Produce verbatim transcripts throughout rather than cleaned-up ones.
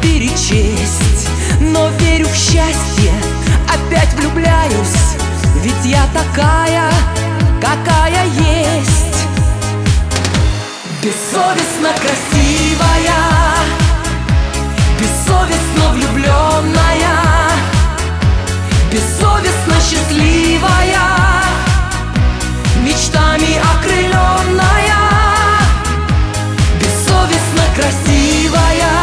перечесть, но верю в счастье, опять влюбляюсь, ведь я такая, какая есть. Бессовестно красивая, бессовестно влюбленная, бессовестно счастливая, мечтами окрыленная. Бессовестно красивая,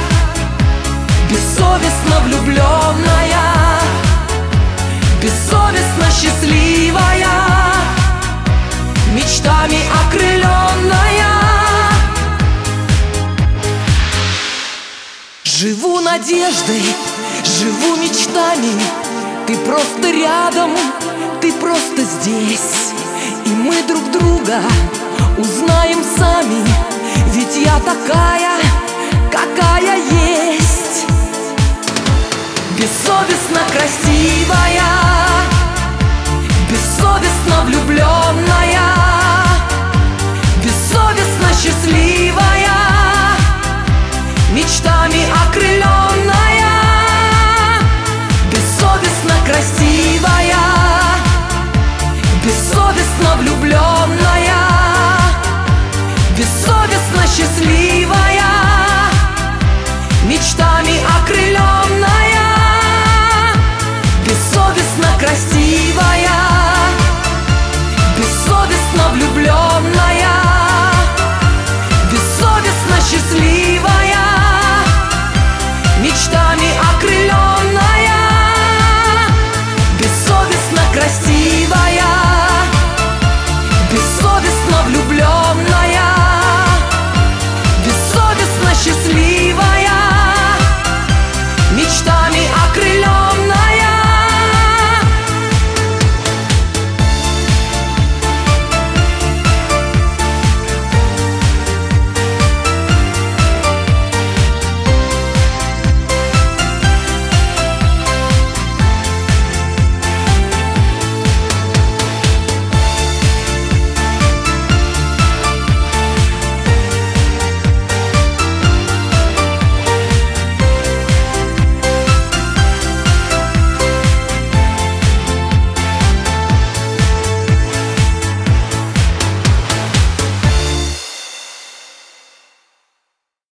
бессовестно влюбленная, бессовестно счастливая, мечтами окрыленная. Живу надеждой, живу мечтами. Ты просто рядом, ты просто здесь, и мы друг друга узнаем сами, ведь я такая, какая есть. Бессовестно красивая, бессовестно влюбленная, бессовестно счастливая, мечтами окрыленная.